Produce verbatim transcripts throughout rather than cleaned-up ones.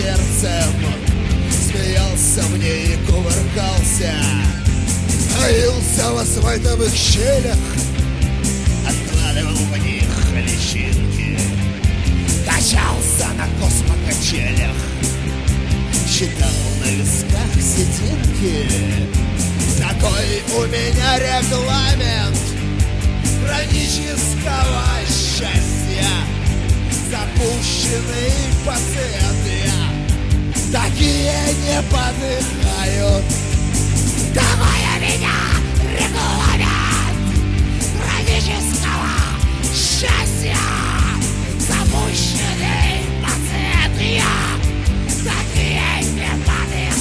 сердцем, смеялся мне и кувыркался, таился в асфальтовых щелях, откладывал в них личинки, качался на космокачелях, считал на висках сединки. Такой у меня регламент хронического счастья. Запущенный пациент я, такие не подыхают. Такой у меня регламент хронического счастья. Запущенный пациент я, такие не подыхают.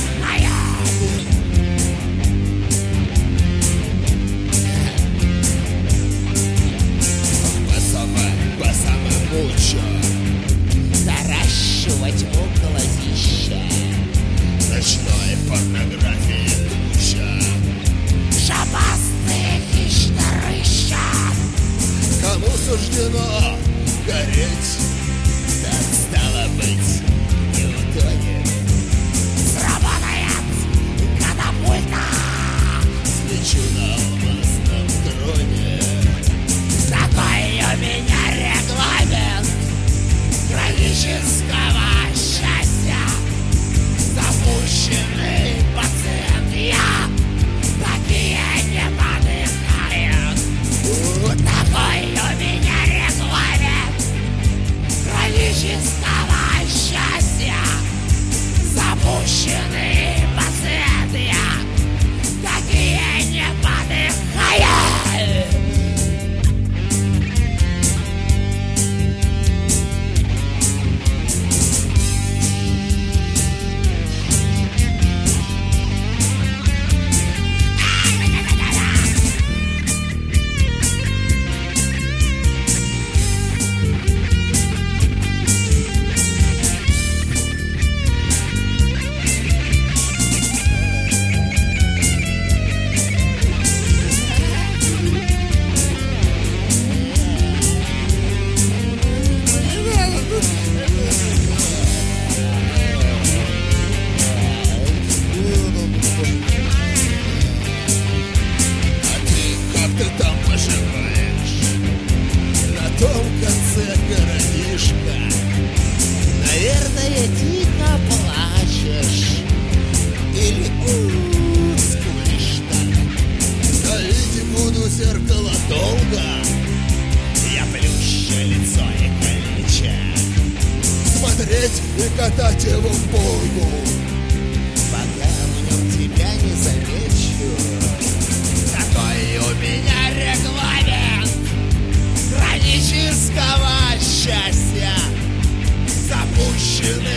Мучу наращивать околотища, ночной порнографии куча, шабастые хищно-рыща. Кому суждено гореть, так стало быть не утонет. Сработает катапульта, слечу на алмазном троне. Такой у меня регламент хронического счастья. Запущенный пациент я, такие не подыхают. Такой у меня регламент хронического счастья. Запущенный пациент я, такие не подыхают. И катать его в полку, пока в нем тебя не замечу. Такой у меня регламент хронического счастья. Запущенный